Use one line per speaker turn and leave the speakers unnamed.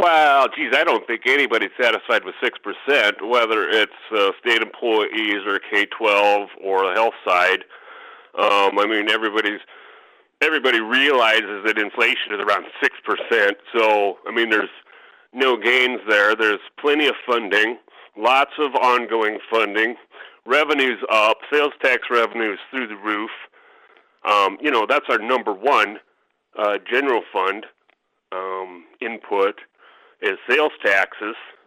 Well, geez, I don't think anybody's satisfied with 6%, whether it's state employees or K-12 or the health side. I mean, everybody realizes that inflation is around 6%. So, I mean, there's no gains there. There's plenty of funding, lots of ongoing funding, revenues up, sales tax revenues through the roof. That's our number one general fund input is sales taxes.